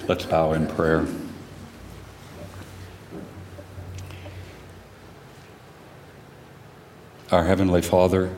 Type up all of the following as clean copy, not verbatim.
Let's bow in prayer. Our Heavenly Father,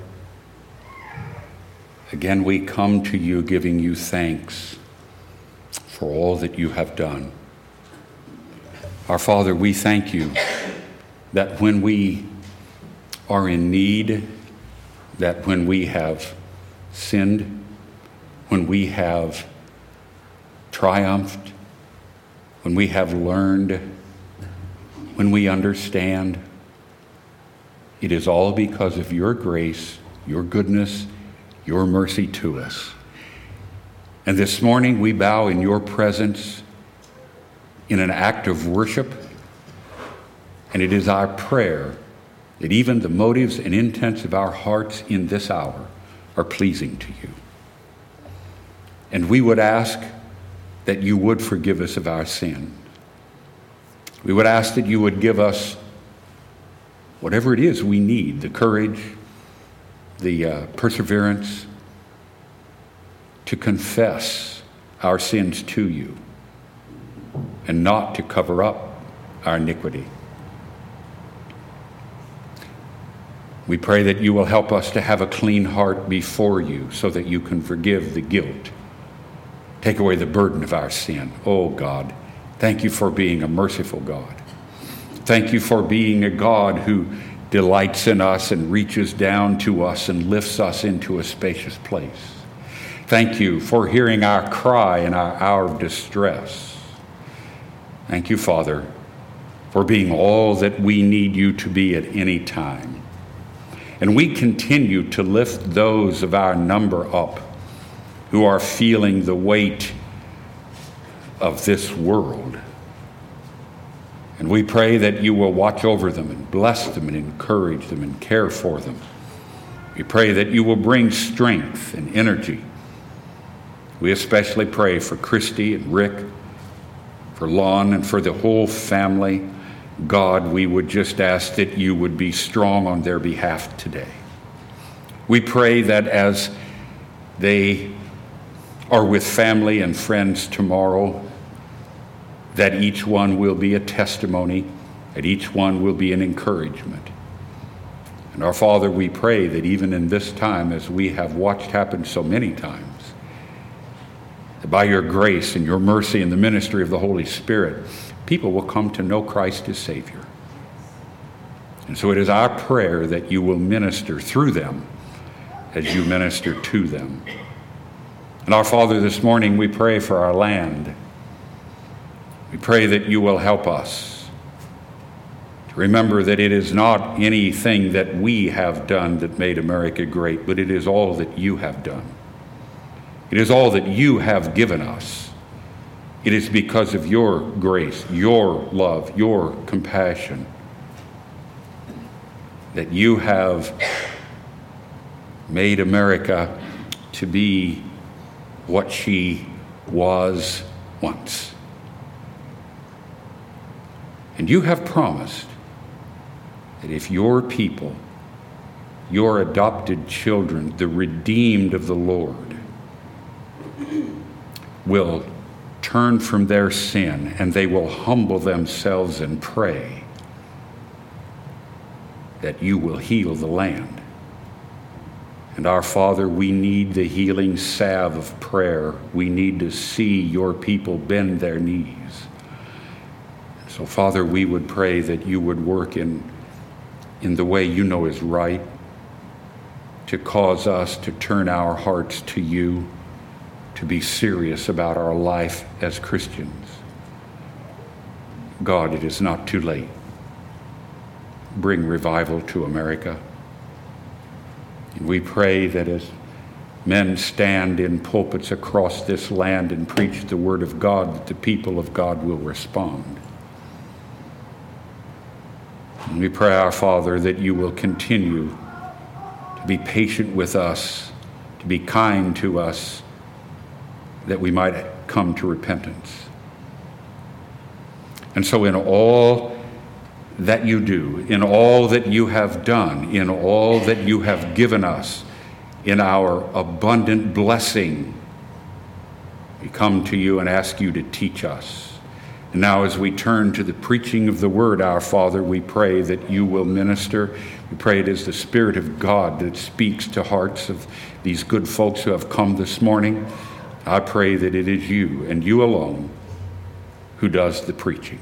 again we come to you giving you thanks for all that you have done. Our Father, we thank you that when we are in need, that when we have sinned, when we have triumphed, when we have learned, when we understand, it is all because of your grace, your goodness, your mercy to us. And this morning we bow in your presence in an act of worship, and it is our prayer that even the motives and intents of our hearts in this hour are pleasing to you. And we would ask that you would forgive us of our sin. We would ask that you would give us whatever it is we need, the courage, the perseverance to confess our sins to you and not to cover up our iniquity. We pray that you will help us to have a clean heart before you so that you can forgive the guilt. Take away the burden of our sin. Oh God, thank you for being a merciful God. Thank you for being a God who delights in us and reaches down to us and lifts us into a spacious place. Thank you for hearing our cry in our hour of distress. Thank you, Father, for being all that we need you to be at any time. And we continue to lift those of our number up who are feeling the weight of this world. And we pray that you will watch over them and bless them and encourage them and care for them. We pray that you will bring strength and energy. We especially pray for Christy and Rick, for Lon, and for the whole family. God, we would just ask that you would be strong on their behalf today. We pray that as they are with family and friends tomorrow, that each one will be a testimony, that each one will be an encouragement. And our Father, we pray that even in this time, as we have watched happen so many times, that by your grace and your mercy and the ministry of the Holy Spirit, people will come to know Christ as Savior. And so it is our prayer that you will minister through them as you minister to them. And our Father, this morning we pray for our land. We pray that you will help us to remember that it is not anything that we have done that made America great, but it is all that you have done. It is all that you have given us. It is because of your grace, your love, your compassion that you have made America to be what she was once. And you have promised that if your people, your adopted children, the redeemed of the Lord, will turn from their sin and they will humble themselves and pray, that you will heal the land. And our Father, we need the healing salve of prayer. We need to see your people bend their knees. So, Father, we would pray that you would work in the way you know is right, to cause us to turn our hearts to you, to be serious about our life as Christians. God, it is not too late. Bring revival to America. And we pray that as men stand in pulpits across this land and preach the word of God, that the people of God will respond. And we pray, our Father, that you will continue to be patient with us, to be kind to us, that we might come to repentance. And so in all that you do, in all that you have done, in all that you have given us, in our abundant blessing, We come to you and ask you to teach us. And now as we turn to the preaching of the word, our Father, we pray that you will minister. We pray it is the Spirit of God that speaks to hearts of these good folks who have come this morning. I pray that it is you and you alone who does the preaching.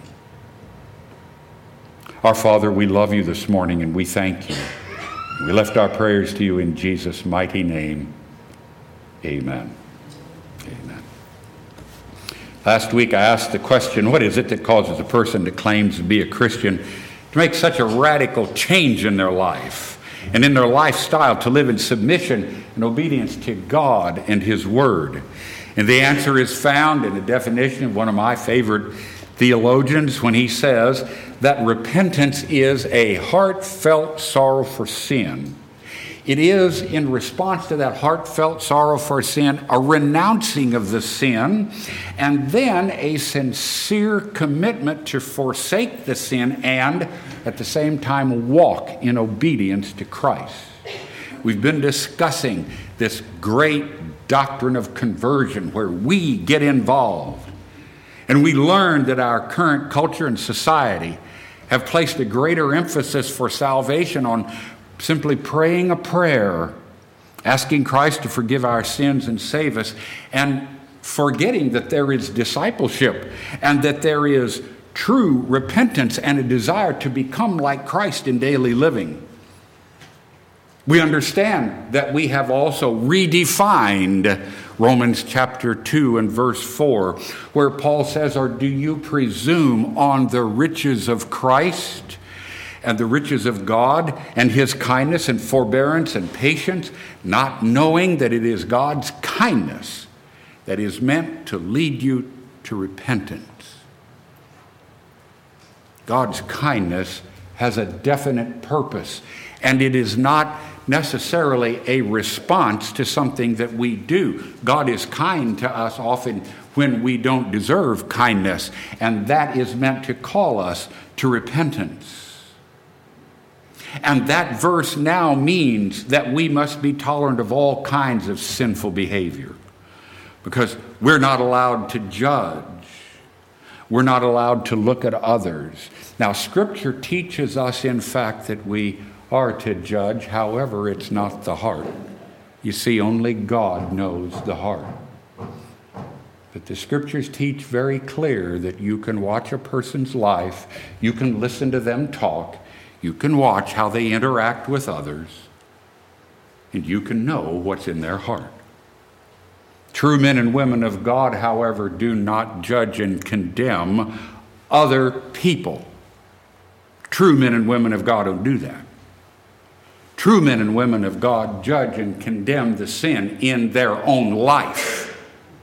Our Father, we love you this morning and we thank you. We lift our prayers to you in Jesus' mighty name. Amen. Amen. Last week I asked the question, what is it that causes a person that claims to be a Christian to make such a radical change in their life and in their lifestyle, to live in submission and obedience to God and his word? And the answer is found in the definition of one of my favorite theologians when he says that repentance is a heartfelt sorrow for sin. It is, in response to that heartfelt sorrow for sin, a renouncing of the sin, and then a sincere commitment to forsake the sin and, at the same time, walk in obedience to Christ. We've been discussing this great doctrine of conversion where we get involved. And we learned that our current culture and society have placed a greater emphasis for salvation on simply praying a prayer, asking Christ to forgive our sins and save us, and forgetting that there is discipleship and that there is true repentance and a desire to become like Christ in daily living. We understand that we have also redefined Romans chapter 2 and verse 4, where Paul says, "Or do you presume on the riches of Christ and the riches of God and his kindness and forbearance and patience, not knowing that it is God's kindness that is meant to lead you to repentance?" God's kindness has a definite purpose, and it is not necessarily a response to something that we do. God is kind to us often when we don't deserve kindness, and that is meant to call us to repentance. And that verse now means that we must be tolerant of all kinds of sinful behavior, because we're not allowed to judge. We're not allowed to look at others. Now, Scripture teaches us, in fact, that we are to judge. However, it's not the heart. You see, only God knows the heart. But the Scriptures teach very clear that you can watch a person's life, you can listen to them talk, you can watch how they interact with others, and you can know what's in their heart. True men and women of God, however, do not judge and condemn other people. True men and women of God don't do that. True men and women of God judge and condemn the sin in their own life.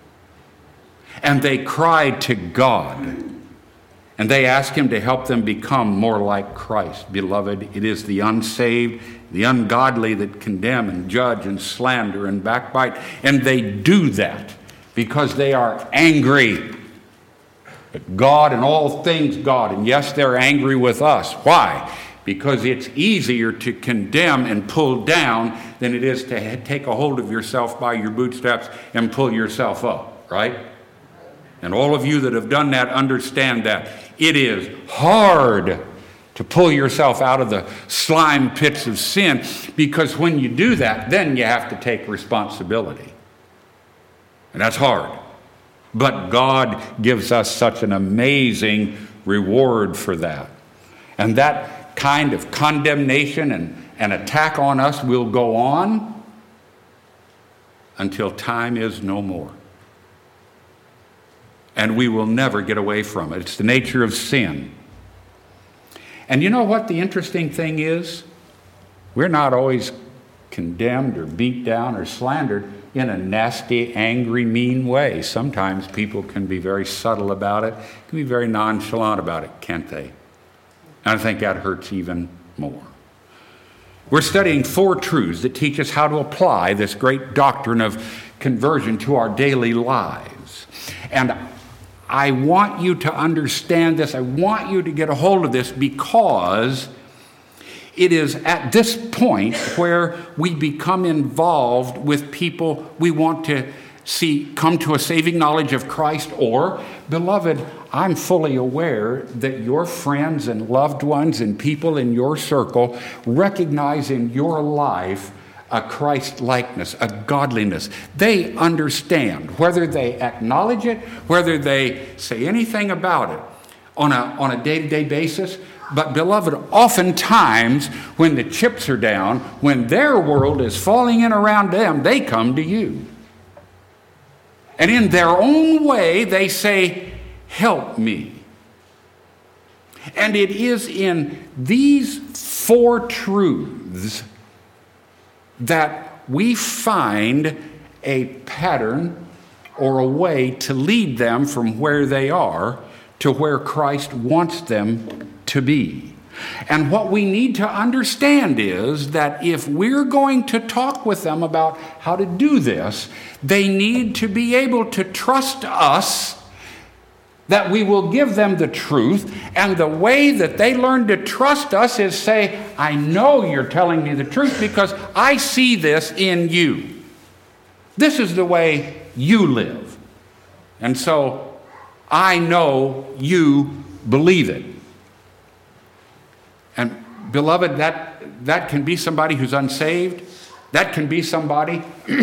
And they cry to God. And they ask him to help them become more like Christ. Beloved, it is the unsaved, the ungodly that condemn and judge and slander and backbite. And they do that because they are angry at God and all things God. And yes, they're angry with us. Why? Because it's easier to condemn and pull down than it is to take a hold of yourself by your bootstraps and pull yourself up, right? And all of you that have done that understand that. It is hard to pull yourself out of the slime pits of sin, because when you do that, then you have to take responsibility. And that's hard. But God gives us such an amazing reward for that. And that kind of condemnation and attack on us will go on until time is no more. And we will never get away from it. It's the nature of sin. And you know what the interesting thing is? We're not always condemned or beat down or slandered in a nasty, angry, mean way. Sometimes people can be very subtle about it, can be very nonchalant about it, can't they? And I think that hurts even more. We're studying 4 truths that teach us how to apply this great doctrine of conversion to our daily lives. And I want you to understand this. I want you to get a hold of this, because it is at this point where we become involved with people we want to come to a saving knowledge of Christ, or, beloved, I'm fully aware that your friends and loved ones and people in your circle recognize in your life a Christ likeness, a godliness. They understand, whether they acknowledge it, whether they say anything about it on a day-to-day basis. But beloved, oftentimes when the chips are down, when their world is falling in around them, they come to you. And in their own way, they say, help me. And it is in these four truths that we find a pattern or a way to lead them from where they are to where Christ wants them to be. And what we need to understand is that if we're going to talk with them about how to do this, they need to be able to trust us that we will give them the truth. And the way that they learn to trust us is say, I know you're telling me the truth because I see this in you. This is the way you live. And so I know you believe it. And beloved, that can be somebody who's unsaved. That can be somebody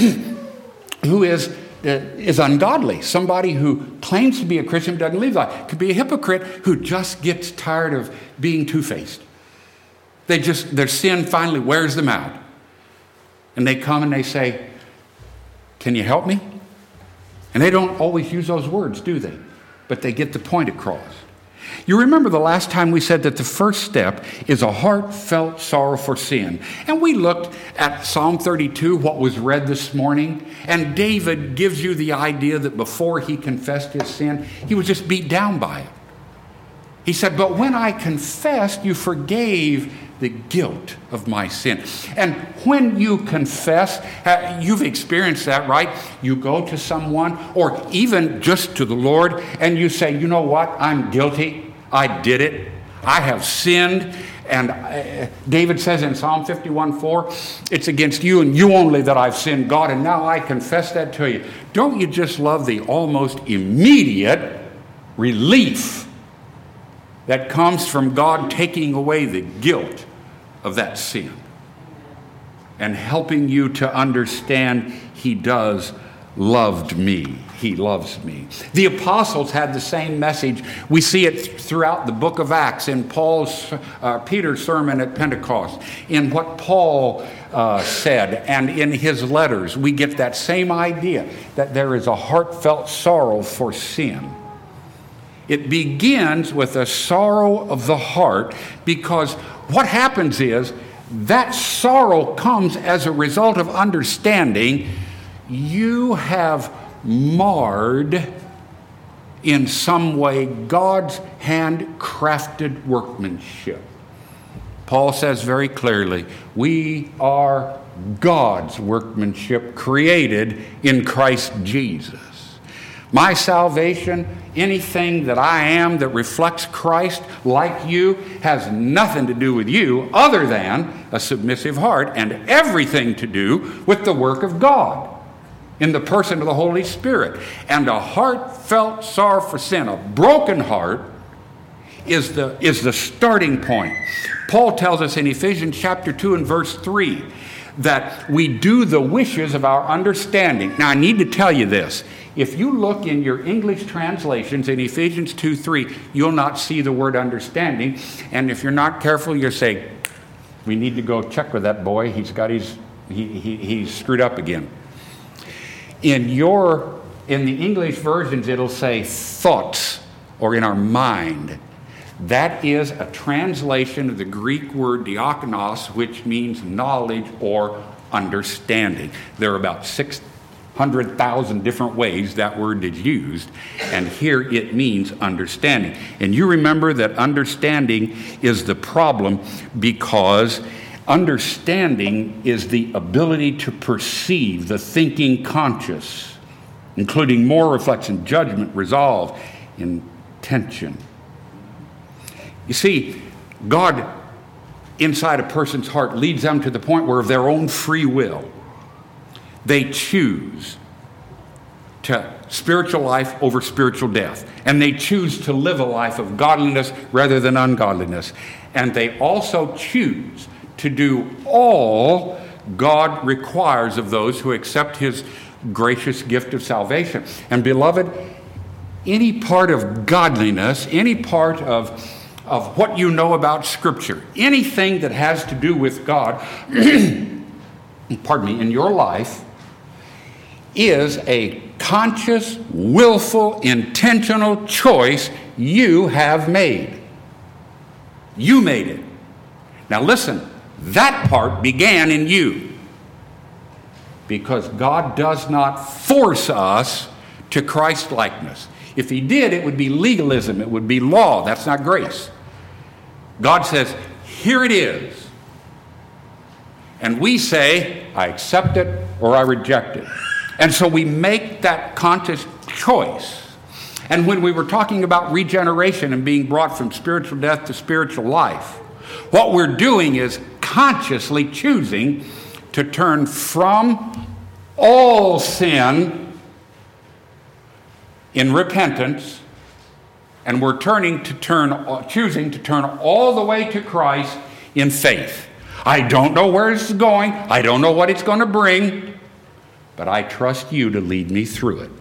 who is ungodly. Somebody who claims to be a Christian but doesn't live like it. Could be a hypocrite who just gets tired of being two-faced. Their sin finally wears them out. And they come and they say, can you help me? And they don't always use those words, do they? But they get the point across. You remember the last time we said that the first step is a heartfelt sorrow for sin. And we looked at Psalm 32, what was read this morning. And David gives you the idea that before he confessed his sin, he was just beat down by it. He said, but when I confessed, you forgave the guilt of my sin. And when you confess, you've experienced that, right? You go to someone or even just to the Lord and you say, you know what? I'm guilty. I did it. I have sinned. And David says in Psalm 51:4, it's against you and you only that I've sinned, God, and now I confess that to you. Don't you just love the almost immediate relief that comes from God taking away the guilt of that sin and helping you to understand He does love me. He loves me. The apostles had the same message. We see it throughout the book of Acts, in Peter's sermon at Pentecost, in what Paul said, and in his letters. We get that same idea that there is a heartfelt sorrow for sin. It begins with a sorrow of the heart, because what happens is that sorrow comes as a result of understanding you have marred in some way God's handcrafted workmanship. Paul says very clearly, we are God's workmanship created in Christ Jesus. My salvation, anything that I am that reflects Christ like you, has nothing to do with you other than a submissive heart, and everything to do with the work of God in the person of the Holy Spirit. And a heartfelt sorrow for sin, a broken heart, is the starting point. Paul tells us in Ephesians chapter 2 and verse 3 that we do the wishes of our understanding. Now I need to tell you this. If you look in your English translations in Ephesians 2:3, you'll not see the word understanding. And if you're not careful, you'll say, we need to go check with that boy. He's screwed up again. In the English versions, it'll say thoughts, or in our mind. That is a translation of the Greek word diakonos, which means knowledge or understanding. There are about 600,000 different ways that word is used, and here it means understanding. And you remember that understanding is the problem, because understanding is the ability to perceive, the thinking conscious, including moral reflection, judgment, resolve, intention. You see, God inside a person's heart leads them to the point where of their own free will, they choose to spiritual life over spiritual death. And they choose to live a life of godliness rather than ungodliness. And they also choose to do all God requires of those who accept his gracious gift of salvation. And beloved, any part of godliness, any part of what you know about Scripture, anything that has to do with God, pardon me, in your life, is a conscious, willful, intentional choice you have made. You made it. Now listen, that part began in you. Because God does not force us to Christ-likeness. If he did, it would be legalism. It would be law. That's not grace. God says, here it is. And we say, I accept it or I reject it. And so we make that conscious choice. And when we were talking about regeneration and being brought from spiritual death to spiritual life, what we're doing is consciously choosing to turn from all sin in repentance, and we're choosing to turn all the way to Christ in faith. I don't know where this is going. I don't know what it's going to bring, but I trust you to lead me through it.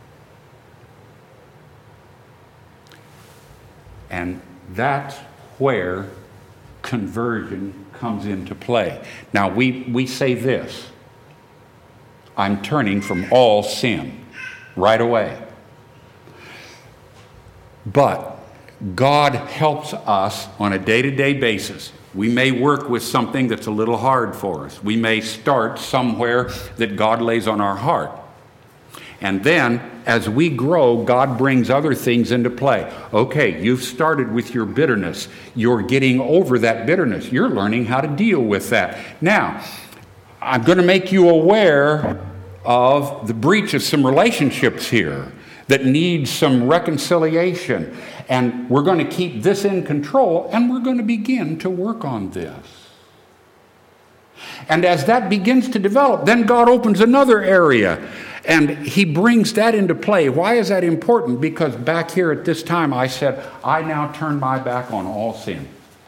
And that's where conversion comes into play. Now, we say this: I'm turning from all sin right away. But God helps us on a day-to-day basis. We may work with something that's a little hard for us. We may start somewhere that God lays on our heart. And then, as we grow, God brings other things into play. Okay, you've started with your bitterness. You're getting over that bitterness. You're learning how to deal with that. Now, I'm going to make you aware of the breach of some relationships here that need some reconciliation. And we're going to keep this in control, and we're going to begin to work on this. And as that begins to develop, then God opens another area, and he brings that into play. Why is that important? Because back here at this time, I said, I now turn my back on all sin.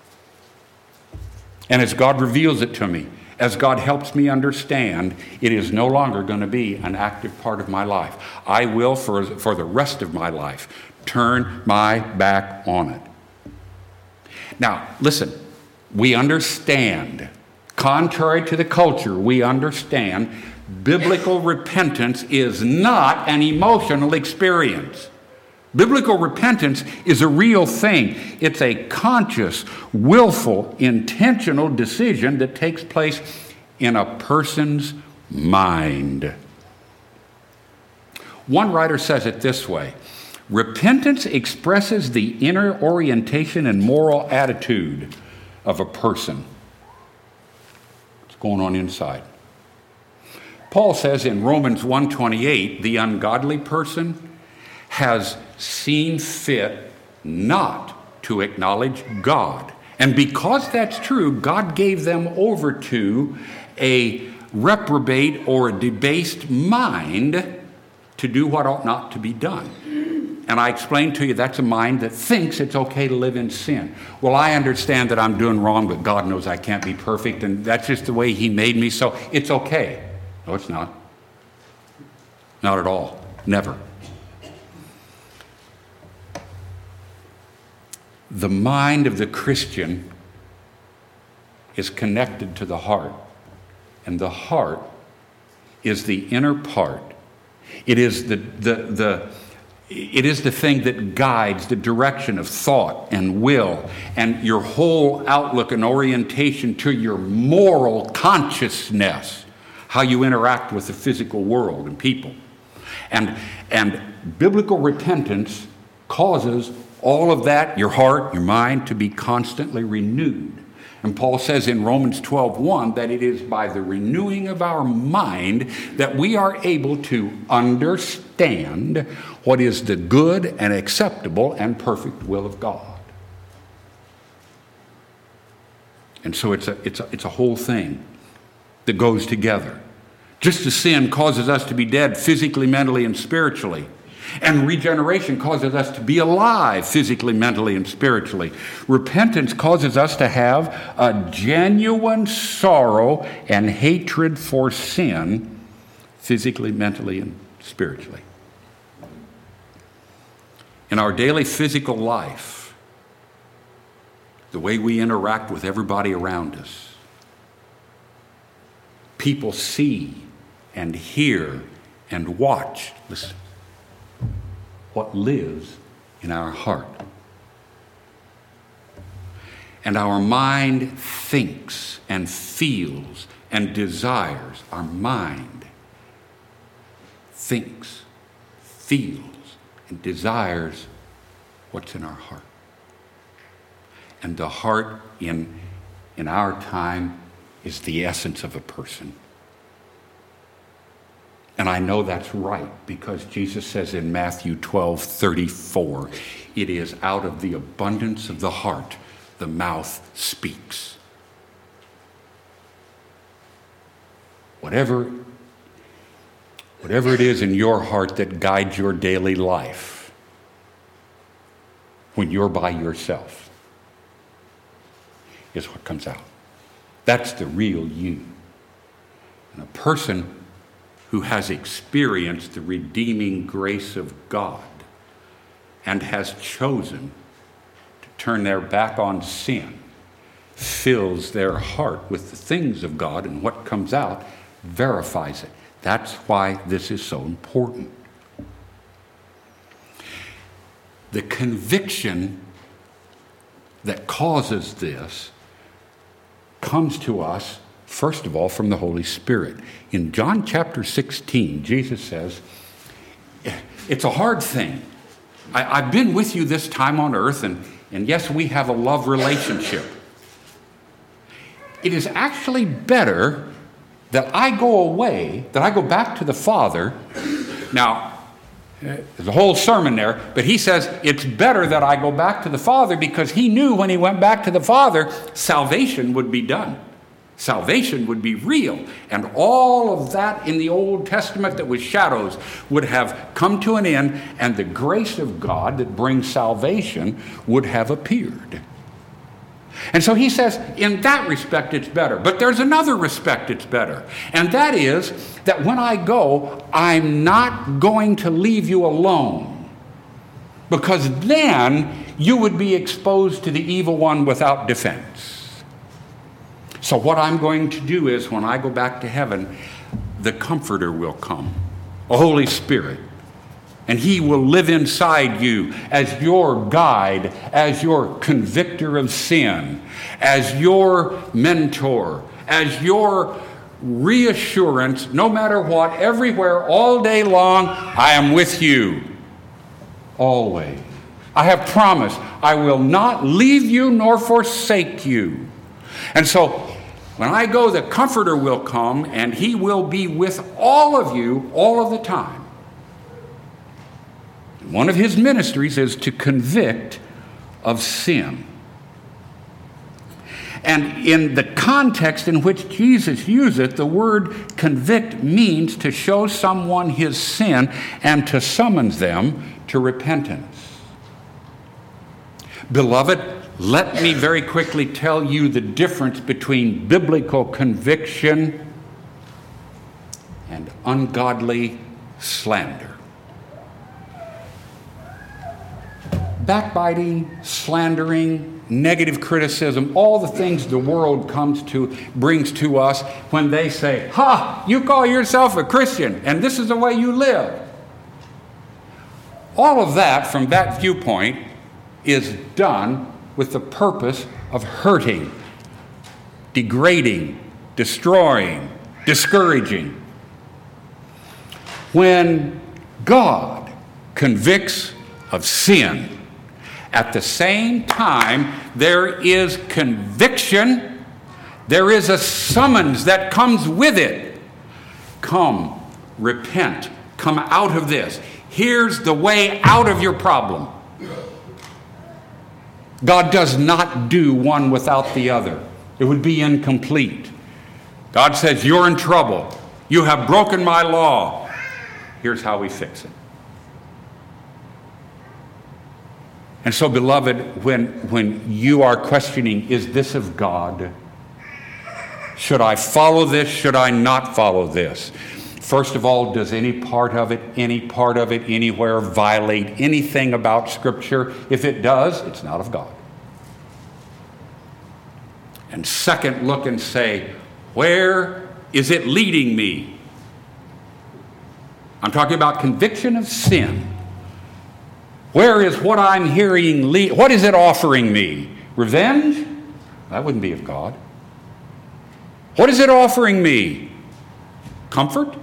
And as God reveals it to me, as God helps me understand, it is no longer going to be an active part of my life. I will, for the rest of my life, turn my back on it. Now, listen, we understand, contrary to the culture, we understand biblical repentance is not an emotional experience. Biblical repentance is a real thing. It's a conscious, willful, intentional decision that takes place in a person's mind. One writer says it this way: repentance expresses the inner orientation and moral attitude of a person. What's going on inside? Paul says in Romans 1:28, the ungodly person has seen fit not to acknowledge God. And because that's true, God gave them over to a reprobate or a debased mind to do what ought not to be done. And I explained to you that's a mind that thinks it's okay to live in sin. Well, I understand that I'm doing wrong, but God knows I can't be perfect, and that's just the way he made me, so it's okay. No, it's not. Not at all. Never. The mind of the Christian is connected to the heart, and the heart is the inner part. It is it is the thing that guides the direction of thought and will and your whole outlook and orientation to your moral consciousness, how you interact with the physical world and people. And biblical repentance causes all of that, your heart, your mind, to be constantly renewed. And Paul says in Romans 12:1 that it is by the renewing of our mind that we are able to understand what is the good and acceptable and perfect will of God. And so it's a whole thing that goes together. Just as sin causes us to be dead physically, mentally, and spiritually. And regeneration causes us to be alive physically, mentally, and spiritually. Repentance causes us to have a genuine sorrow and hatred for sin physically, mentally, and spiritually. In our daily physical life, the way we interact with everybody around us, people see and hear and watch, listen, what lives in our heart. And our mind thinks and feels and desires. Our mind thinks, feels, and desires what's in our heart. And the heart in our time is the essence of a person. And I know that's right because Jesus says in Matthew 12:34, it is out of the abundance of the heart the mouth speaks. Whatever it is in your heart that guides your daily life when you're by yourself is what comes out. That's the real you. And a person who has experienced the redeeming grace of God and has chosen to turn their back on sin, fills their heart with the things of God, and what comes out verifies it. That's why this is so important. The conviction that causes this comes to us, first of all, from the Holy Spirit. In John chapter 16, Jesus says, it's a hard thing. I've been with you this time on earth, and yes, we have a love relationship. It is actually better that I go away, that I go back to the Father. Now, there's a whole sermon there, but he says it's better that I go back to the Father because he knew when he went back to the Father, salvation would be done. Salvation would be real. And all of that in the Old Testament that was shadows would have come to an end, and the grace of God that brings salvation would have appeared. And so he says, in that respect, it's better. But there's another respect it's better. And that is that when I go, I'm not going to leave you alone. Because then you would be exposed to the evil one without defense. So what I'm going to do is, when I go back to heaven, the Comforter will come, a Holy Spirit. And he will live inside you as your guide, as your convictor of sin, as your mentor, as your reassurance, no matter what, everywhere, all day long, I am with you, always. I have promised, I will not leave you nor forsake you. And so, when I go, the Comforter will come, and he will be with all of you all of the time. One of his ministries is to convict of sin. And in the context in which Jesus used it, the word convict means to show someone his sin and to summons them to repentance. Beloved, let me very quickly tell you the difference between biblical conviction and ungodly slander. Backbiting, slandering, negative criticism, all the things the world brings to us when they say, "Ha, you call yourself a Christian, and this is the way you live." All of that, from that viewpoint, is done with the purpose of hurting, degrading, destroying, discouraging. When God convicts of sin, at the same time, there is conviction, there is a summons that comes with it. Come, repent, come out of this. Here's the way out of your problem. God does not do one without the other. It would be incomplete. God says, you're in trouble. You have broken my law. Here's how we fix it. And so, beloved, when you are questioning, is this of God? Should I follow this? Should I not follow this? First of all, does any part of it, anywhere violate anything about Scripture? If it does, it's not of God. And second, look and say, where is it leading me? I'm talking about conviction of sin. Where is what I'm hearing what is it offering me? Revenge? That wouldn't be of God. What is it offering me? Comfort?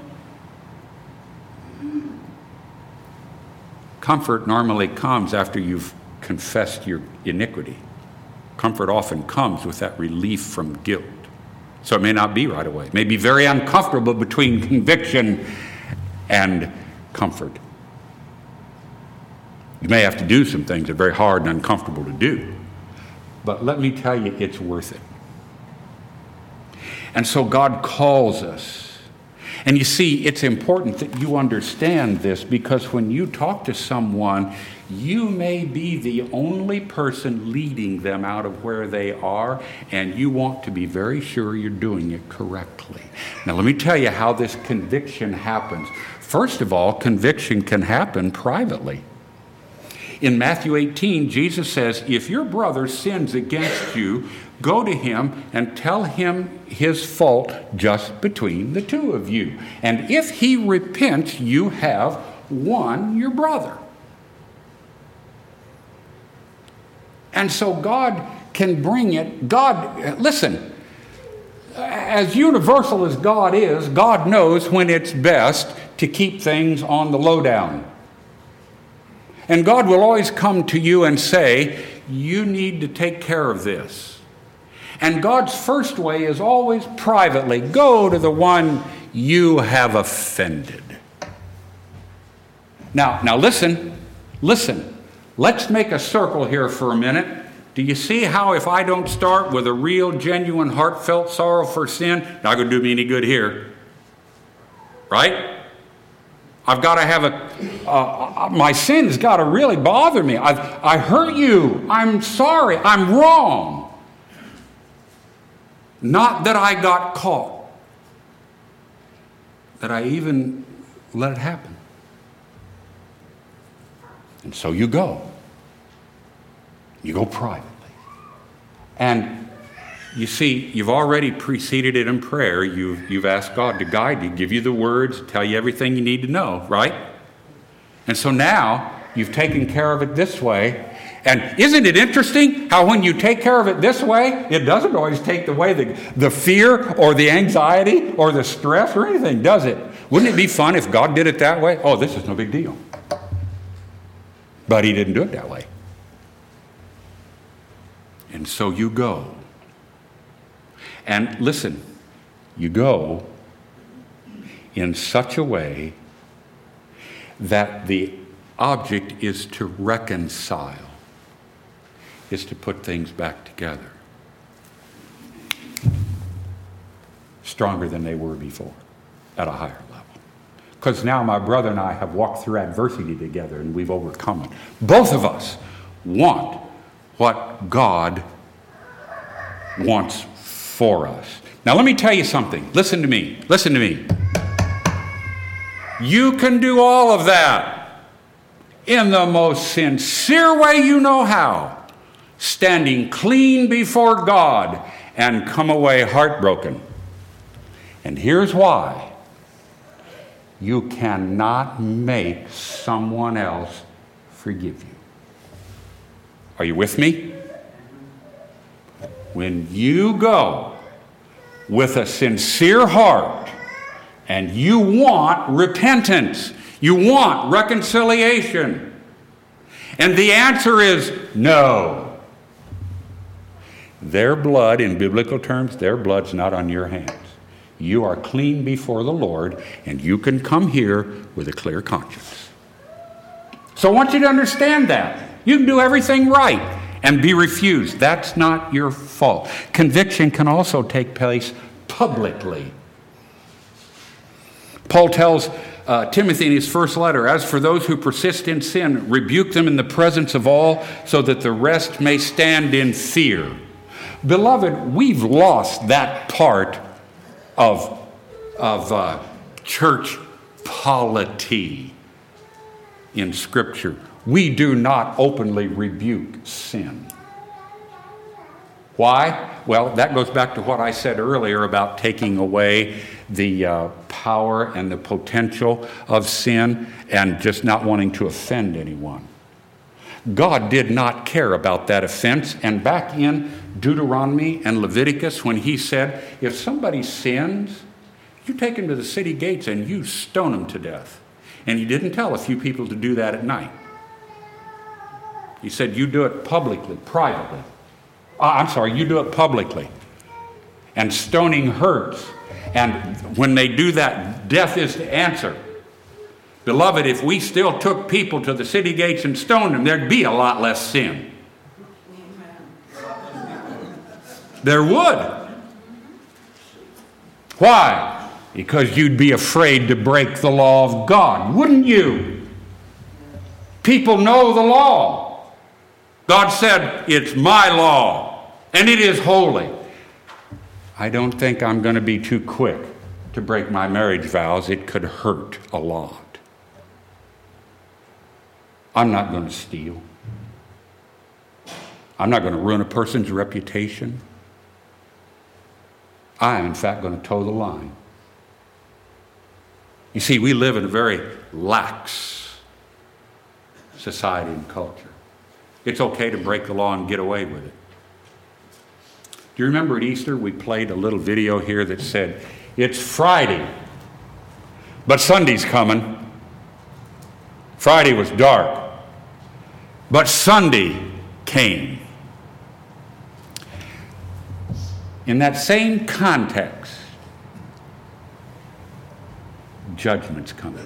Comfort normally comes after you've confessed your iniquity. Comfort often comes with that relief from guilt. So it may not be right away. It may be very uncomfortable between conviction and comfort. You may have to do some things that are very hard and uncomfortable to do. But let me tell you, it's worth it. And so God calls us. And you see, it's important that you understand this, because when you talk to someone, you may be the only person leading them out of where they are, and you want to be very sure you're doing it correctly. Now, let me tell you how this conviction happens. First of all, conviction can happen privately. In Matthew 18, Jesus says, if your brother sins against you, go to him and tell him his fault just between the two of you. And if he repents, you have won your brother. And so God can bring it. God, listen, as universal as God is, God knows when it's best to keep things on the lowdown. And God will always come to you and say, you need to take care of this. And God's first way is always privately. Go to the one you have offended. Now listen. Let's make a circle here for a minute. Do you see how if I don't start with a real, genuine, heartfelt sorrow for sin, not going to do me any good here? Right? I've got to have my sin's got to really bother me. I hurt you. I'm sorry. I'm wrong. Not that I got caught. That I even let it happen. And so you go. You go privately. And you see, you've already preceded it in prayer. You've asked God to guide you, give you the words, tell you everything you need to know, right? And so now you've taken care of it this way. And isn't it interesting how when you take care of it this way, it doesn't always take away the fear or the anxiety or the stress or anything, does it? Wouldn't it be fun if God did it that way? Oh, this is no big deal. But he didn't do it that way. And so you go. And listen, you go in such a way that the object is to reconcile, is to put things back together. Stronger than they were before, at a higher level. Because now my brother and I have walked through adversity together and we've overcome it. Both of us want what God wants for us. Now let me tell you something. Listen to me. You can do all of that in the most sincere way you know how, standing clean before God, and come away heartbroken. And here's why. You cannot make someone else forgive you. Are you with me? When you go with a sincere heart and you want repentance, you want reconciliation, and the answer is no. Their blood, in biblical terms, their blood's not on your hands. You are clean before the Lord, and you can come here with a clear conscience. So I want you to understand that. You can do everything right and be refused. That's not your fault. Conviction can also take place publicly. Paul tells Timothy in his first letter, as for those who persist in sin, rebuke them in the presence of all, so that the rest may stand in fear. Beloved, we've lost that part of church polity in Scripture. We do not openly rebuke sin. Why? Well, that goes back to what I said earlier about taking away the power and the potential of sin and just not wanting to offend anyone. God did not care about that offense. And back in Deuteronomy and Leviticus, when he said, if somebody sins, you take him to the city gates and you stone him to death. And he didn't tell a few people to do that at night. He said, you do it publicly, privately. You do it publicly. And stoning hurts. And when they do that, death is the answer. Beloved, if we still took people to the city gates and stoned them, there'd be a lot less sin. There would. Why? Because you'd be afraid to break the law of God, wouldn't you? People know the law. God said, it's my law, and it is holy. I don't think I'm going to be too quick to break my marriage vows. It could hurt a lot. I'm not going to steal. I'm not going to ruin a person's reputation. I am, in fact, going to toe the line. You see, we live in a very lax society and culture. It's okay to break the law and get away with it. Do you remember at Easter we played a little video here that said, it's Friday, but Sunday's coming. Friday was dark, but Sunday came. In that same context, judgment's coming.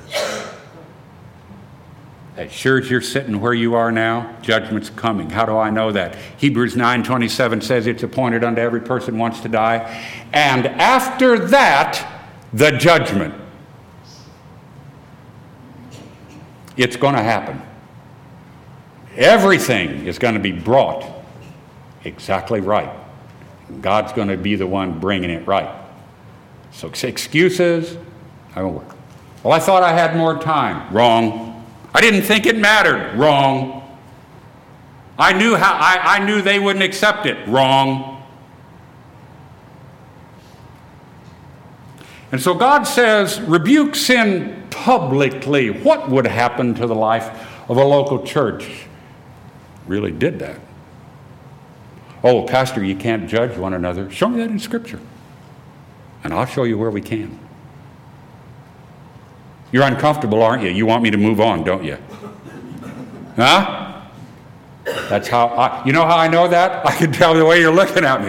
As sure as you're sitting where you are now, judgment's coming. How do I know that? Hebrews 9:27 says it's appointed unto every person once to die. And after that, the judgment. It's going to happen. Everything is going to be brought exactly right. God's going to be the one bringing it right. So excuses, I don't work. Well, I thought I had more time. Wrong. I didn't think it mattered. Wrong. I knew they wouldn't accept it. Wrong. And so God says, rebuke sin publicly. What would happen to the life of a local church? Really did that. Oh, Pastor, you can't judge one another. Show me that in Scripture. And I'll show you where we can. You're uncomfortable, aren't you? You want me to move on, don't you? Huh? That's how you know how I know that? I can tell the way you're looking at me.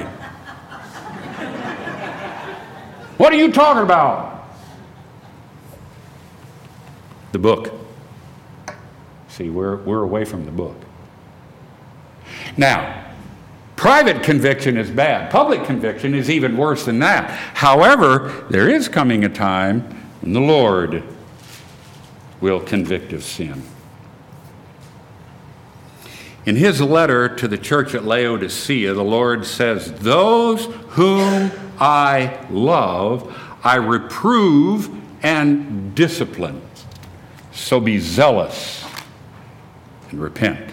What are you talking about? The book. See, we're away from the book. Now, private conviction is bad. Public conviction is even worse than that. However, there is coming a time when the Lord will convict of sin. In his letter to the church at Laodicea, the Lord says, those whom I love, I reprove and discipline. So be zealous and repent.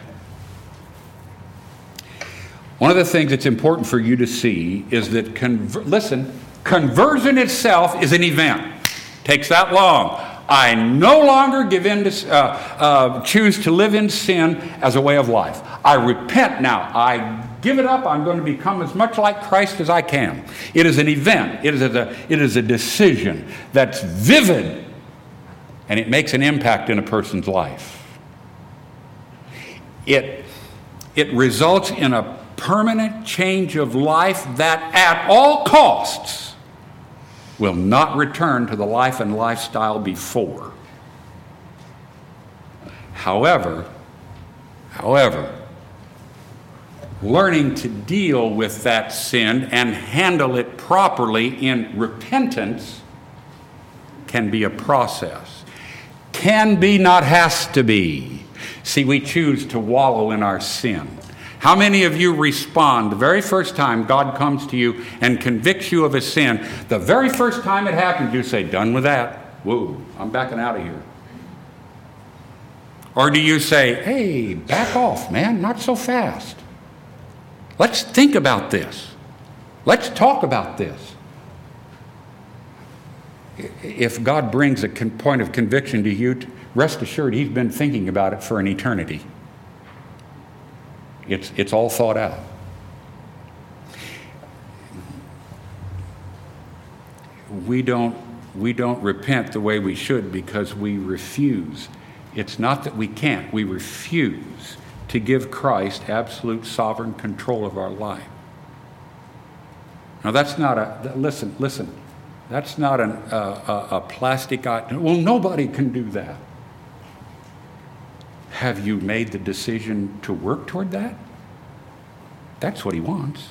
One of the things that's important for you to see is that, conversion itself is an event. It takes that long. I no longer choose to live in sin as a way of life. I repent now. I give it up. I'm going to become as much like Christ as I can. It is an event. It is a decision that's vivid, and it makes an impact in a person's life. It results in a permanent change of life that at all costs will not return to the life and lifestyle before. However, learning to deal with that sin and handle it properly in repentance can be a process. Can be, not has to be. See, we choose to wallow in our sin. How many of you respond the very first time God comes to you and convicts you of a sin? The very first time it happens, you say, done with that. Whoa, I'm backing out of here. Or do you say, hey, back off, man, not so fast. Let's think about this. Let's talk about this. If God brings a point of conviction to you, rest assured He's been thinking about it for an eternity. It's all thought out. We don't repent the way we should because we refuse. It's not that we can't. We refuse to give Christ absolute sovereign control of our life. Now that's not listen. That's not a plastic item. Well, nobody can do that. Have you made the decision to work toward that? That's what He wants.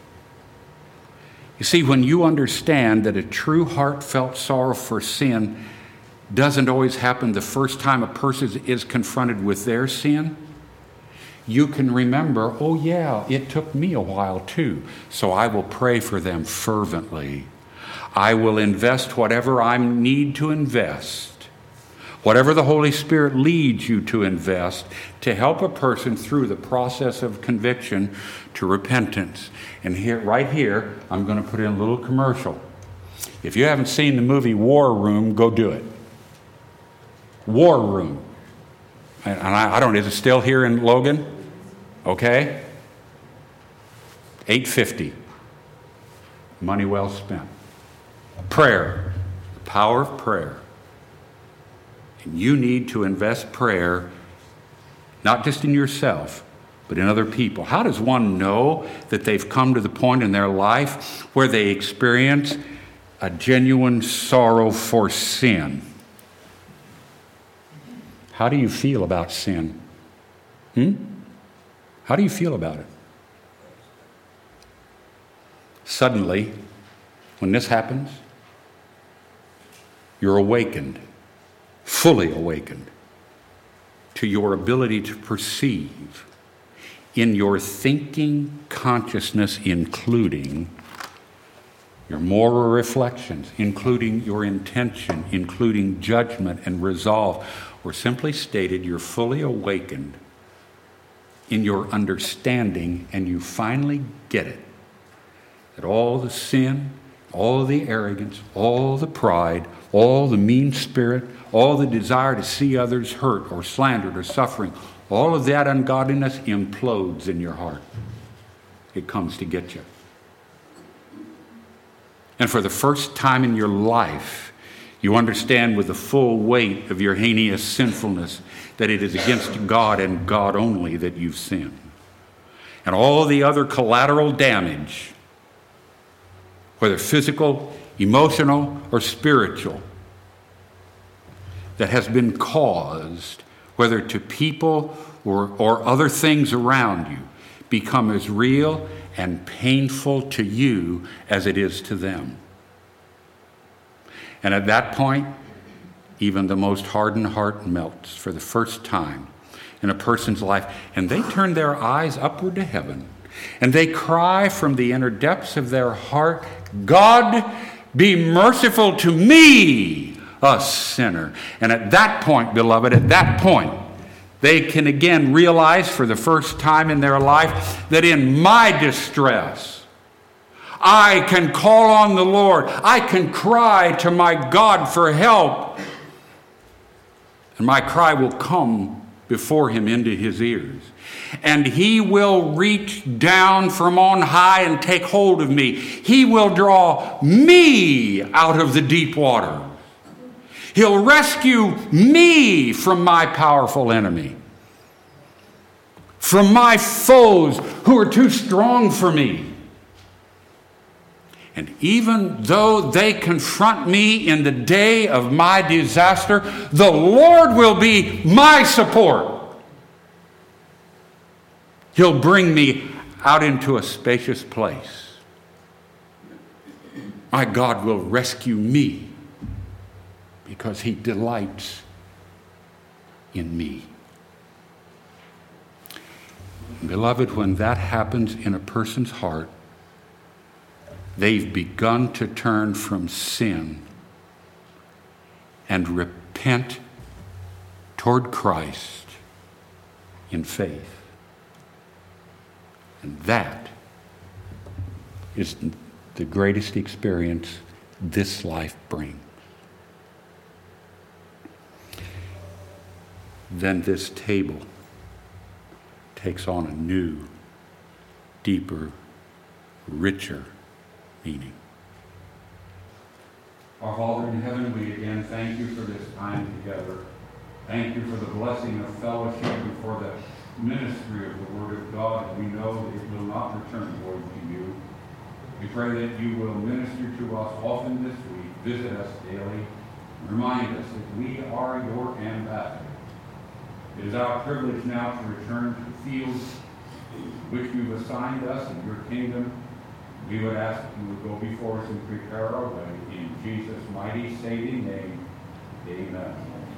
You see, when you understand that a true heartfelt sorrow for sin doesn't always happen the first time a person is confronted with their sin, you can remember, oh yeah, it took me a while too, so I will pray for them fervently. I will invest whatever I need to invest, whatever the Holy Spirit leads you to invest to help a person through the process of conviction to repentance. And here, right here, I'm going to put in a little commercial. If you haven't seen the movie War Room, go do it. War Room. And I don't, is it still here in Logan? Okay. $8.50. Money well spent. Prayer. The power of prayer. And you need to invest prayer, not just in yourself, but in other people. How does one know that they've come to the point in their life where they experience a genuine sorrow for sin? How do you feel about sin? How do you feel about it? Suddenly, when this happens, you're awakened, fully awakened to your ability to perceive in your thinking consciousness, including your moral reflections, including your intention, including judgment and resolve, or simply stated, you're fully awakened in your understanding, and you finally get it. That all the sin, all the arrogance, all the pride, all the mean spirit, all the desire to see others hurt or slandered or suffering, all of that ungodliness implodes in your heart. It comes to get you. And for the first time in your life, you understand with the full weight of your heinous sinfulness that it is against God and God only that you've sinned. And all the other collateral damage, whether physical, emotional, or spiritual, that has been caused, whether to people or other things around you, become as real and painful to you as it is to them. And at that point, even the most hardened heart melts for the first time in a person's life, and they turn their eyes upward to heaven, and they cry from the inner depths of their heart, God, be merciful to me, a sinner. And at that point, beloved, at that point, they can again realize for the first time in their life that in my distress, I can call on the Lord. I can cry to my God for help. And my cry will come before Him into His ears. And He will reach down from on high and take hold of me. He will draw me out of the deep water. He'll rescue me from my powerful enemy, from my foes who are too strong for me. And even though they confront me in the day of my disaster, the Lord will be my support. He'll bring me out into a spacious place. My God will rescue me because he delights in me. Beloved, when that happens in a person's heart, they've begun to turn from sin and repent toward Christ in faith. And that is the greatest experience this life brings. Then this table takes on a new, deeper, richer meaning. Our Father in heaven, we again thank you for this time together. Thank you for the blessing of fellowship and for the ministry of the Word of God. We know that it will not return void to you. We pray that you will minister to us often this week, visit us daily, remind us that we are your ambassadors. It is our privilege now to return to the fields which you've assigned us in your kingdom. We would ask that you would go before us and prepare our way. In Jesus' mighty saving name, amen.